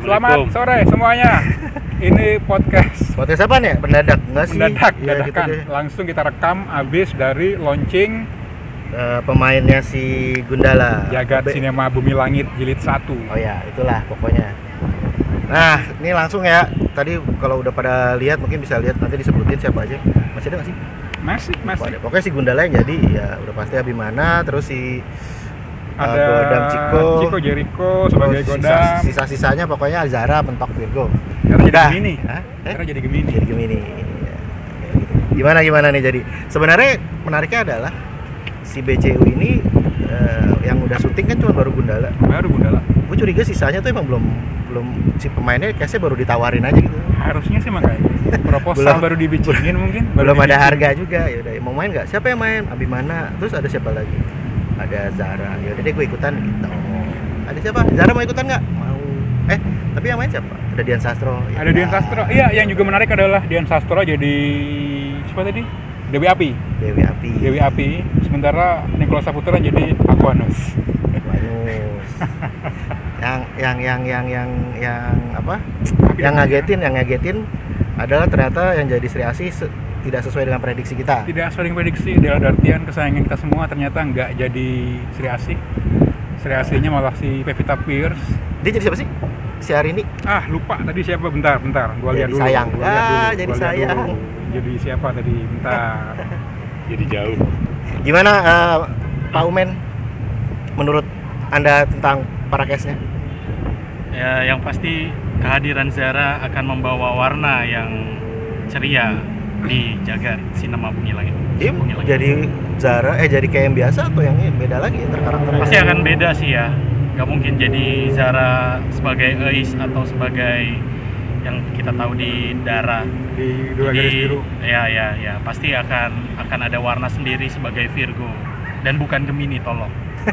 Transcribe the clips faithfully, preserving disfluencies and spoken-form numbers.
Selamat sore semuanya. Ini podcast. Podcast apa nih? Mendadak enggak sih? Mendadak, ya, dadakan. gitu Langsung kita rekam abis dari launching uh, pemainnya si Gundala. Jagat Be- Sinema Bumi Langit Jilid satu. Oh ya, itulah pokoknya. Nah, ini langsung ya. Tadi kalau udah pada lihat mungkin bisa lihat nanti disebutin siapa aja. Masih ada nggak sih? Masih, masih. Ada. Pokoknya si Gundala yang jadi ya udah pasti Abimana, terus si Ada uh, Godam Ciko, Ciko Jericho sebagai terus Godam. sisa, sisa-sisanya pokoknya Azara, Pentok, Virgo. Sekarang jadi Udah. Gemini. Hah? Eh? Sekarang jadi Gemini. Jadi Gemini. Ya, kayak gitu. Gimana gimana nih jadi? Sebenarnya menariknya adalah si B C U ini uh, yang udah syuting kan cuma baru Gundala. Baru Gundala. Gue curiga sisanya tuh emang belum belum si pemainnya kayaknya baru ditawarin aja gitu. Harusnya sih makanya. Proposal Belum- baru dibicinin mungkin. Baru Belum ada dibikin. harga juga. Ya udah mau main nggak? Siapa yang main? Abimana. Terus ada siapa lagi? Ada Zara. Ya udah deh gue ikutan gitu. Ada siapa? Zara mau ikutan nggak? Mau. Eh tapi yang main siapa? Ada Dian Sastro. Ya Ada Dian udah. Sastro. Iya, yang juga menarik adalah Dian Sastro jadi siapa tadi? Dewi Api. Dewi Api. Dewi Api. Sementara Nicholas Saputra jadi Aquanus. Manus. yang yang yang yang yang yang apa? Api yang namanya. ngagetin, yang ngagetin adalah ternyata yang jadi Sri Asih se- tidak sesuai dengan prediksi kita. Tidak sesuai dengan prediksi. Dalam artian kesayangan kita semua ternyata nggak jadi Sri Asih. Sri Asihnya malah si Pevita Pierce. Dia jadi siapa sih? Si hari ini? Ah lupa tadi siapa, bentar bentar gua lihat Jadi dulu. sayang. Gua lihat Ah, dulu, jadi gua lihat sayang. dulu. Jadi siapa tadi, bentar. Jadi jauh. Gimana uh, Pak Umen menurut Anda tentang para case-nya? Ya, yang pasti kehadiran Zara akan membawa warna yang ceria di Jagat Sinema Bumi Langit. Dia Bumi Langit. jadi Zara eh jadi kayak yang biasa atau yang ini beda lagi ya karakternya? Pasti akan beda sih ya. Gak mungkin jadi Zara sebagai Eis atau sebagai yang kita tahu di Dara. Di dua Jadi, garis biru. Ya, ya, ya. Pasti akan akan ada warna sendiri sebagai Virgo dan bukan Gemini, tolong.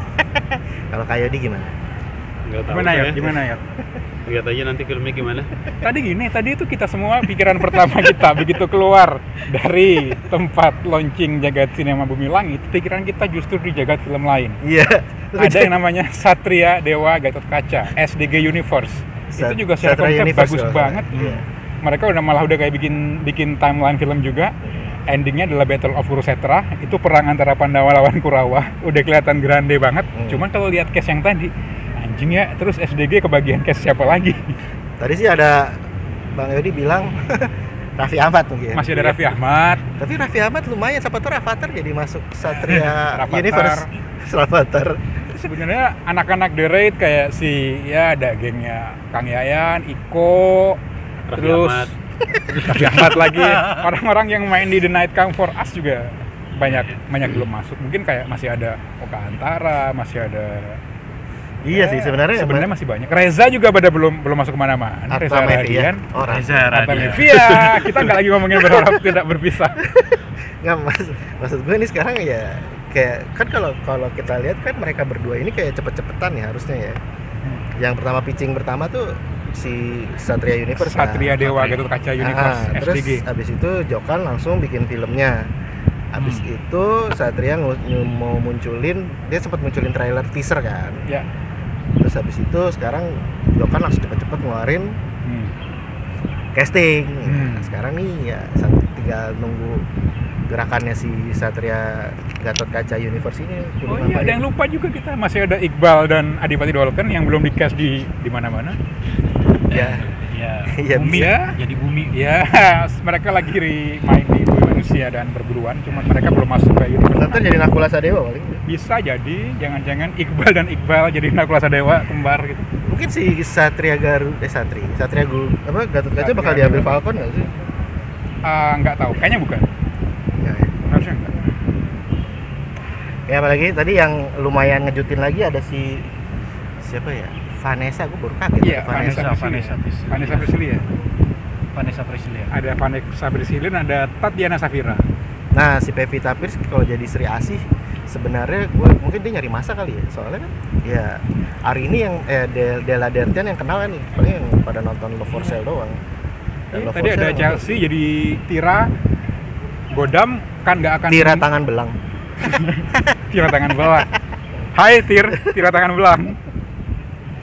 Kalau Kayodi gimana? Nggak tahu Gimana ya? saya. Gimana ya? Lihat aja nanti filmnya gimana. Tadi gini, tadi itu kita semua pikiran pertama kita begitu keluar dari tempat launching Jagat Sinema Bumi Langit, pikiran kita justru di jagat film lain. Iya. Ada yang namanya Satria Dewa Gatot Kaca, S D G Universe. Sat- Itu juga secara Satria konsep Universe bagus kalau banget. nggak salah. Iya. Mereka udah malah udah kayak bikin bikin timeline film juga. Endingnya adalah Battle of Kurukshetra. Itu perang antara Pandawa lawan Kurawa. Udah kelihatan grande banget. Hmm. Cuman kalau lihat case yang tadi, anjing ya. Terus S D G kebagian case siapa lagi? Tadi sih ada Bang Yodi bilang Raffi Ahmad mungkin. Masih ada Raffi Ahmad. Tapi Raffi Ahmad lumayan, siapa tuh Rafathar jadi masuk Satria Rafathar. Universe. Rafathar. Sebenarnya anak-anak The Raid kayak si ya ada gengnya Kang Yayan, Iko, Raffi terus Ahmad. Raffi Ahmad lagi. Orang-orang yang main di The Night Come For Us juga banyak banyak belum masuk. Mungkin kayak masih ada Oka Antara, masih ada. Iya ya, sih sebenarnya sebenarnya masih banyak. Reza juga pada belum belum masuk kemana-mana. Atta Reza Mevia. Radian, Oh, Raffi. Reza Atta Radian. Mevia. Kita nggak lagi ngomongin berharap tidak berpisah. Nggak, mas, maksud gue ini sekarang ya kayak kan kalau kalau kita lihat kan mereka berdua ini kayak cepet-cepetan ya harusnya ya. Yang pertama pitching pertama tuh si Satria Universe. Satria kan. Dewa Gatot Kaca Universe, Ah, S terus D G. abis itu Jokan langsung bikin filmnya. Abis Hmm. itu Satria ngu- nyu- mau munculin, dia sempat munculin trailer teaser kan. Ya. Terus habis itu sekarang Jokan langsung cepet-cepet ngeluarin Hmm. casting. Hmm. Nah, sekarang nih ya satu tinggal nunggu gerakannya si Satria Gatot Kaca Universe ini. Oh Belum iya, apa ada ya. yang lupa juga kita masih ada Iqbal dan Adipati Dolken yang belum di cast di di mana-mana. Ya. Ya, Iya, bumi bisa. jadi bumi. Ya, mereka lagi re- main di Bumi Manusia dan Berburuan, cuman mereka belum masuk ke universe. Ntar jadi Nakula Sadewa paling. Bisa jadi, jangan-jangan Iqbal dan Iqbal jadi Nakula Sadewa kembar gitu. Mungkin si Satria Garu eh Satria, Satria Gu, apa Gatot Kaca Satria bakal diambil Garuda. Falcon nggak sih? Ah, nggak tahu, kayaknya bukan. Ya, ya. Harusnya enggak. Ya apalagi tadi yang lumayan ngejutin lagi ada si siapa ya? Vanessa, gue baru kaget. Iya, ada Vanessa Vanessa, Vanessa Vanessa Vanessa Priscilia. Vanessa Priscilia. Ada Vanessa Priscilia, ada Tatiana Safira. Nah si Pevita Pierce kalau jadi Sri Asih sebenarnya gue mungkin dia nyari masa kali ya, soalnya kan ya hari ini yang eh, Del- Della Dertian yang kenal kan paling yang pada nonton Love for Sale doang. Dan Iya, Love tadi for ada Sale Chelsea jadi Tira. Godam kan nggak akan Tira tangan belang. Tira tangan belang. Hai Tir, Tira tangan belang.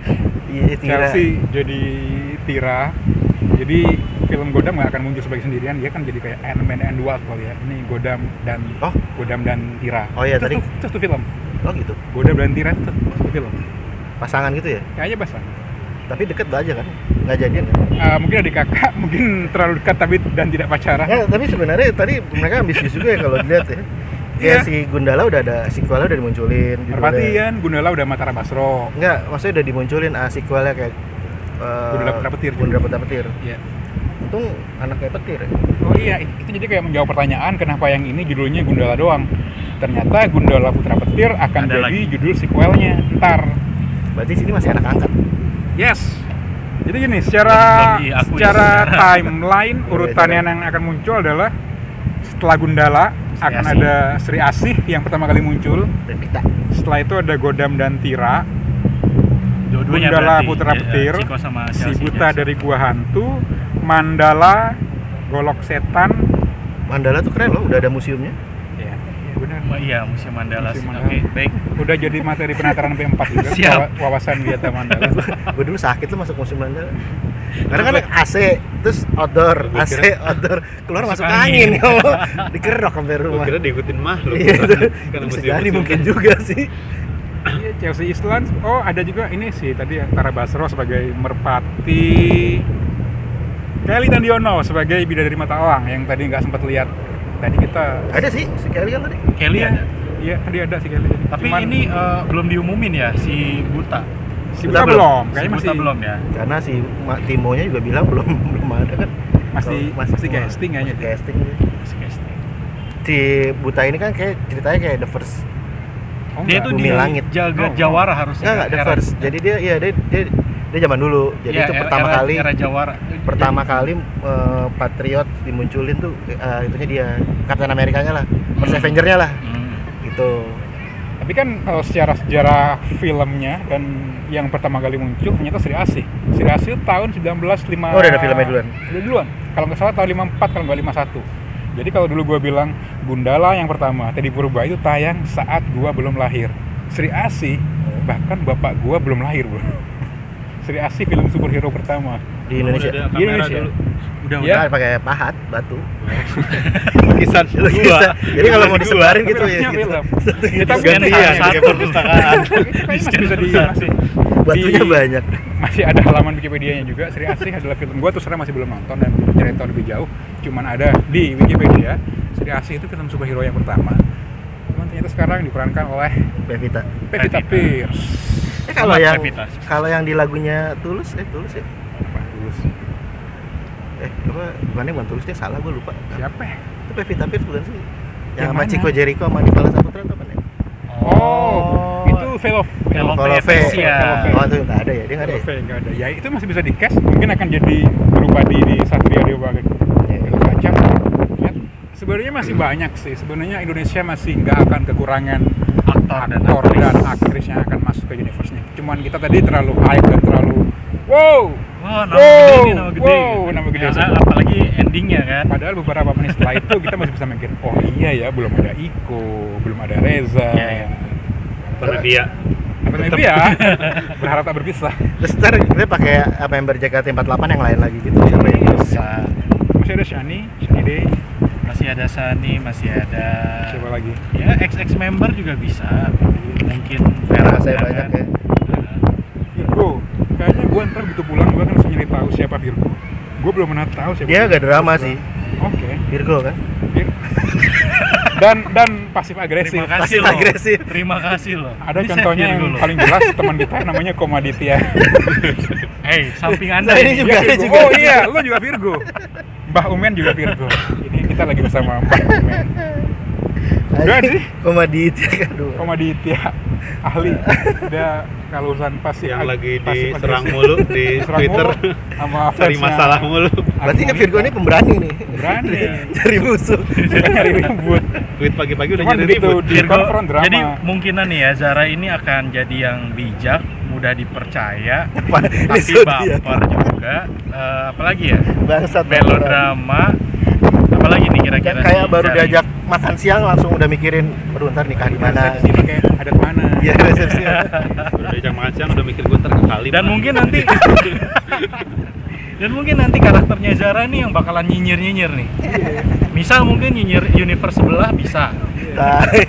Iya, Tira. Chelsea jadi Tira. Jadi film Godam nggak akan muncul sebagai sendirian, dia kan jadi kayak Ant-Man and Wasp kali ya. Ini Godam dan Oh. Godam dan Tira. Oh iya, itu tadi- Itu satu film. Oh gitu. Godam dan Tira itu satu film. Pasangan gitu ya. Kayaknya basah. Tapi deket aja kan. Nggak jadian kan. Uh, mungkin adik kakak, mungkin terlalu dekat tapi dan tidak pacaran. Ya, tapi sebenarnya tadi mereka ambisius juga ya kalau dilihat ya. Kayak Iya. si Gundala udah ada sequelnya udah dimunculin. judulnya. Perhatian, Gundala udah Matara Basro. Enggak, maksudnya udah dimunculin ah, sequelnya kayak uh, Gundala Putra Petir. Gundala Putra Petir. Iya. Untung anaknya petir ya. Oh iya, itu jadi kayak menjawab pertanyaan kenapa yang ini judulnya Gundala doang. Ternyata Gundala Putra Petir akan Ada jadi lagi. judul sequelnya ntar. Berarti sini masih anak angkat. Yes. Jadi gini, secara Belum diakui secara secara- timeline urutannya yang akan muncul adalah setelah Gundala Sri akan Asih. ada Sri Asih yang pertama kali muncul. Dan kita Setelah itu ada Godam dan Tira, Dua-duanya Gundala berarti, Putra ya, Petir, Ciko sama si Chelsea Buta biasa. dari Gua Hantu, Mandala, Golok Setan. Mandala tuh keren loh, udah ada museumnya. Ya, ya benar. Oh, iya, Museum Mandala. Museum Oke, Mandala. baik. Udah jadi materi penataran P empat juga. Siap. wawa- Wawasan Wiata Mandala. Gue dulu sakit tuh masuk museum Mandala. Karena kan A C, terus outdoor, Gua A C, kira- outdoor, keluar masuk, Masuk angin, angin. ya Allah. Dikerok sampai Gua rumah. kira diikutin makhluk. Iya, itu, Karena itu bisa museum- jadi museum. mungkin juga sih. Iya, Chelsea Island. Oh, ada juga ini sih tadi ya, Tara Basro sebagai Merpati. Kelly Tandiono sebagai Bidadari Mata Elang yang tadi nggak sempat lihat. Tadi kita Ada sih, si Kelly kan tadi. Kelly Iya, ada. Iya, tadi ada sih Kelly. Tapi Cuman ini eh, belum diumumin ya si Buta. si Buta Buta belum. belum, Si kayaknya Buta masih belum ya. Karena si Ma- Timonya juga bilang belum belum ada kan. masih Kalau masih, semua- casting kayaknya. masih dia. casting dia. Si casting. Si Buta ini kan kayak ceritanya kayak The First. Oh, Dia enggak. itu Bumi di Langit. Jagat Oh, Jawara harusnya. Enggak enggak The Era- First. Jadi dia iya dia dia, dia zaman dulu. Jadi Iya, itu era- pertama era- kali era Jawara. pertama kali eh, Patriot dimunculin tuh eh, itunya dia Captain Amerikanya lah, First Hmm. Avenger-nya lah Hmm. gitu. Tapi kan kalau secara sejarah filmnya dan yang pertama kali muncul ternyata Sri Asih. Sri Asih tahun seribu sembilan ratus lima Oh, udah ada filmnya duluan? Udah duluan. Kalau nggak salah tahun lima puluh empat, kalau nggak lima puluh satu. Jadi kalau dulu gua bilang Gundala yang pertama, Teddy Purba itu tayang saat gua belum lahir. Sri Asih bahkan bapak gua belum lahir, Bro. Sri Asih film superhero pertama. Di Indonesia. Udah ada Di kamera Indonesia. dulu. Udah Iya. Udah pakai pahat batu. Lukisan Lukisan. Jadi kalau mau disebarin gitu Tapi ya namanya gitu. film. Satu Ya, gitu. tapi Gantian, kan satu. pakai perpustakaan. masih bisa di masih Batunya di- banyak. Masih ada halaman Wikipedia-nya juga. Sri Asih adalah film gua tuh sebenarnya masih belum nonton dan cerita lebih jauh. Cuman ada di Wikipedia. Sri Asih itu film superhero yang pertama. Cuman ternyata sekarang diperankan oleh Pevita. Pevita Pevita. Pierce. Eh kalau Sama yang Pevita. kalau yang di lagunya Tulus eh Tulus ya. Apa dulu? Eh apa bukannya bukan Tulus dia salah gue lupa. Siapa ya? Itu Pevita Pierce bukan sih? Yang Yang sama mana? Chico Jericho sama Nicholas Saputra itu apa nih? Oh, itu Velof. Velof. Kalau V. Venesia. Oh itu nggak ada ya, dia nggak ada ya. Velof nggak ada. Ya itu masih bisa di cast. Mungkin akan jadi Drupadi di Satria Dewa gitu. Film kaca. Ya, sebenarnya masih banyak sih. Sebenarnya Indonesia masih nggak akan kekurangan Aktor dan aktor aktris. dan aktris yang akan masuk ke universe-nya. Cuman kita tadi terlalu hype dan terlalu wow. Wah, nama Wow, gede nih, nama gede. wow, nama gede. Ya, apalagi endingnya kan. Padahal beberapa menit setelah itu kita masih bisa mikir, oh iya ya, belum ada Iko, belum ada Reza. Iya, iya. Penevia. Atau maybe ya, berharap tak berpisah. Terus ntar kita pakai apa member J K T empat puluh delapan yang lain lagi gitu siapa yang Bisa. Masih ada Shani, Shani Day, Masih ada Sani, masih ada siapa lagi? ya X X member juga bisa. Mungkin Vera Nama saya kan. banyak ya. Virgo. Kayaknya gue ntar begitu pulang gue kan harus nyari tahu siapa Virgo. Gue belum pernah tahu siapa. Dia Virgo. agak drama sih, Oke. Virgo kan. Vir- dan dan pasif agresif. Terima kasih Pasif loh. agresif. Terima kasih loh. Ada Ini saya contohnya Virgo yang loh. paling jelas teman kita namanya Komaditya. Hey, samping Anda Saya ini ini. juga Dia ada Virgo. juga. Oh iya, lu juga Virgo. Mbah Umen juga Virgo. Ini kita lagi bersama Mbah Umen. Udah sih. Komedi itu kan dulu. Komaditya ahli. Dia kalau urusan pasif Yang ag- lagi pasif diserang agresif. mulu di Diserang Twitter. mulu sama Cari fansnya. masalah mulu. Berarti kan Virgo ini pemberani nih. Berani. Cari musuh. Suka nyari ribut. Tweet pagi-pagi udah Cuman nyari begitu ribut. di Virgo, konfront drama. jadi mungkinan nih ya Zara ini akan jadi yang bijak, mudah dipercaya, Apa? Ini tapi zodiak. baper juga. Eh, apalagi ya? Bangsat. Melodrama. Apalagi nih kira-kira Kayak si baru Zara diajak ini? makan siang langsung udah mikirin, aduh ntar nikah di mana. Resepsi pakai adat mana? Iya, resepsi. Udah diajak makan siang udah mikir gue ntar ke kali. Dan mungkin nanti dan mungkin nanti karakternya Zara nih yang bakalan nyinyir-nyinyir nih. Misal mungkin nyinyir universe sebelah bisa. Tai.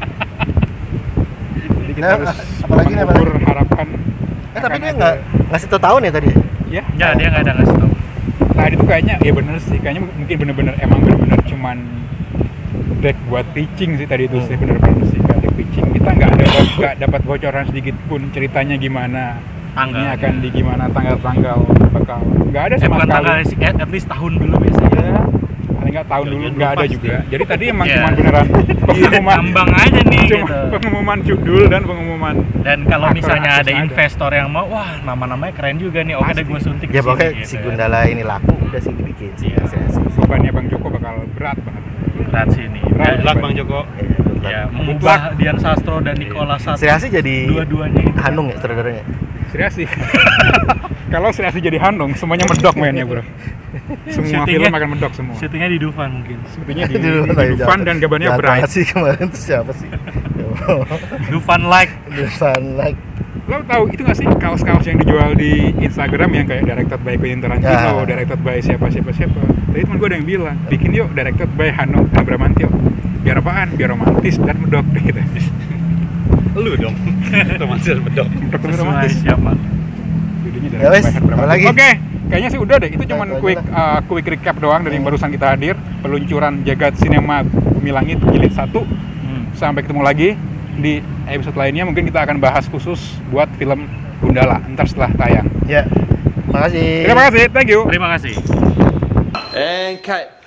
Jadi kita Nah, harus apalagi nih, mengubur apalagi? harapan. Eh tapi akan dia ada- nggak ngasih tau tahun ya tadi. Ya, Ya, dia nggak ada ngasih tahu. tadi tuh kayaknya ya bener sih, kayaknya mungkin bener-bener emang bener-bener cuman deck buat pitching sih tadi itu Hmm. sih, bener-bener sih kayak deck pitching. Kita nggak ada nggak dapat bocoran sedikit pun ceritanya gimana, Tanggal. ini akan di gimana, tanggal-tanggal bakal nggak ada Eh, sama bukan sekali. tanggal sih, at at least tahun dulu biasanya. Ya, paling nggak tahun dulu Jangan nggak ada pasti. juga. Jadi tadi emang Iya. cuman beneran pengumuman, Ngambang aja nih cuma gitu. pengumuman judul dan pengumuman. Dan kalau aktor misalnya ada artisnya ada. investor yang mau, wah nama-namanya keren juga nih, oke Pasti. deh gue suntik Ya di pokoknya sini, si gitu. Gundala ini laku udah sih dibikin sih. Iya. Saya sih. Bebannya Bang Joko bakal berat banget. Berat sini. Berat. Luck Bang Joko. Ya, mengubah Dian Sastro dan Nicholas Sastro. Sri Asih jadi Dua-duanya itu. Hanung ya saudaranya. Sri Asih. Kalau Sri Asih jadi Hanung, semuanya medok mainnya bro. Semua Syutingnya- film akan medok semua. Syutingnya di Dufan mungkin. Sepertinya di, Dulu di, lagi di Dufan jahat- dan gambarnya jahat bright. banget sih kemarin tuh siapa sih? Dufan like. Dufan like. Lo tahu itu nggak sih kaos-kaos yang dijual di Instagram yang kayak directed by Quentin Tarantino, Ya. directed by siapa siapa siapa. Tadi teman gue ada yang bilang, bikin yuk directed by Hanung Bramantyo. Biar apaan? Biar romantis dan medok gitu. Lu dong. Romantis bedok. Medok dan Sesuai romantis. siapa? Judulnya Ya directed wes, by Han Bramantyo. apalagi? Oke, kayaknya sih udah deh. Itu cuman itu aja quick uh, quick recap doang dari yang barusan kita hadir. Peluncuran Jagat Sinema Bumi Langit jilid satu. Hmm. Sampai ketemu lagi di episode lainnya. Mungkin kita akan bahas khusus buat film Gundala ntar setelah tayang. Ya. Makasih. Terima kasih, thank you. Terima kasih. And cut.